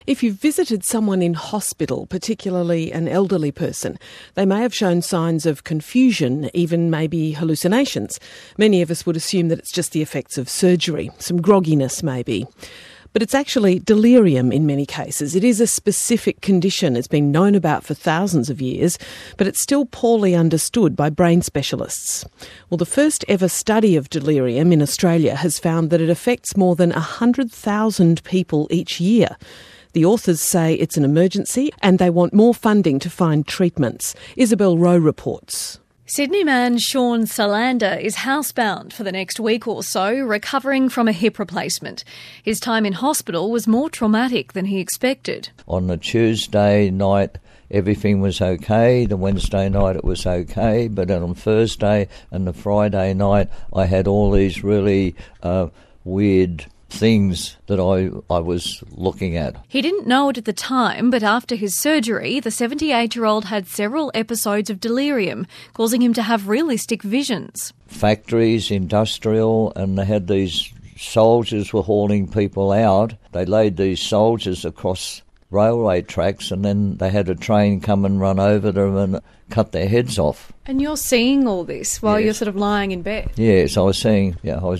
If you've visited someone in hospital, particularly an elderly person, they may have shown signs of confusion, even maybe hallucinations. Many of us would assume that it's just the effects of surgery, some grogginess maybe. But it's actually delirium in many cases. It is a specific condition. It's been known about for thousands of years, but it's still poorly understood by brain specialists. Well, the first ever study of delirium in Australia has found that it affects more than 100,000 people each year. The authors say it's an emergency and they want more funding to find treatments. Isabel Rowe reports. Sydney man Sean Salander is housebound for the next week or so, recovering from a hip replacement. His time in hospital was more traumatic than he expected. On the Tuesday night, everything was okay. The Wednesday night it was okay. But then on Thursday and the Friday night, I had all these really weird things that I was looking at. He didn't know it at the time, but after his surgery, the 78-year-old had several episodes of delirium, causing him to have realistic visions. Factories, industrial, and they had these soldiers were hauling people out. They laid these soldiers across railway tracks and then they had a train come and run over them and cut their heads off. And you're seeing all this while Yes. You're sort of lying in bed? Yes, I was seeing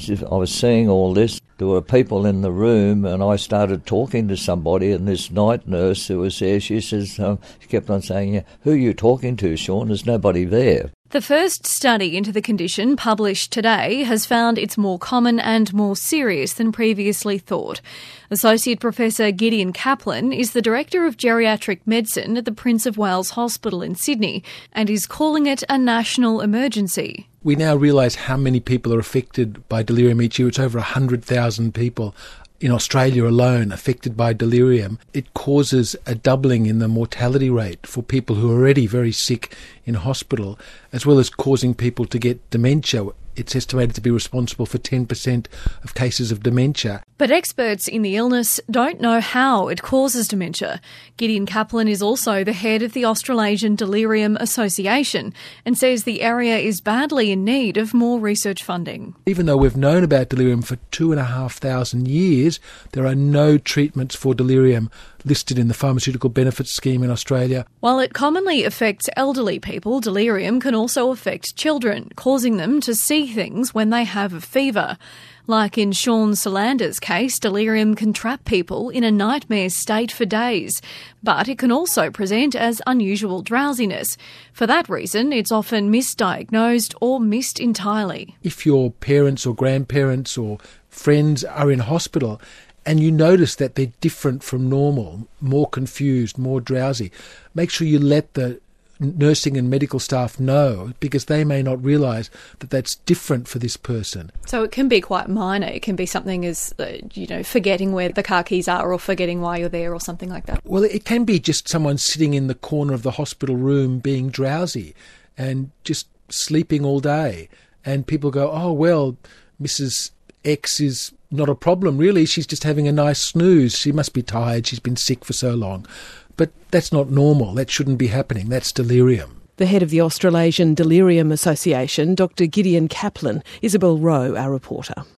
all this. There were people in the room and I started talking to somebody, and this night nurse who was there, she says, she kept on saying, "Yeah, who are you talking to, Sean? There's nobody there." The first study into the condition, published today, has found it's more common and more serious than previously thought. Associate Professor Gideon Kaplan is the Director of Geriatric Medicine at the Prince of Wales Hospital in Sydney and is calling it a national emergency. We now realise how many people are affected by delirium each year. It's over 100,000 people in Australia alone affected by delirium. It causes a doubling in the mortality rate for people who are already very sick in hospital, as well as causing people to get dementia. It's estimated to be responsible for 10% of cases of dementia. But experts in the illness don't know how it causes dementia. Gideon Kaplan is also the head of the Australasian Delirium Association and says the area is badly in need of more research funding. Even though we've known about delirium for 2,500 years, there are no treatments for delirium listed in the Pharmaceutical Benefits Scheme in Australia. While it commonly affects elderly people, delirium can also affect children, causing them to see things when they have a fever. Like in Sean Salander's case, delirium can trap people in a nightmare state for days, but it can also present as unusual drowsiness. For that reason, it's often misdiagnosed or missed entirely. If your parents or grandparents or friends are in hospital and you notice that they're different from normal, more confused, more drowsy, make sure you let the nursing and medical staff know, because they may not realise that that's different for this person. So it can be quite minor. It can be something as, forgetting where the car keys are or forgetting why you're there or something like that. Well, it can be just someone sitting in the corner of the hospital room being drowsy and just sleeping all day. And people go, "Oh, well, Mrs. X is not a problem, really. She's just having a nice snooze. She must be tired. She's been sick for so long." But that's not normal. That shouldn't be happening. That's delirium. The head of the Australasian Delirium Association, Dr. Gideon Kaplan. Isabel Rowe, our reporter.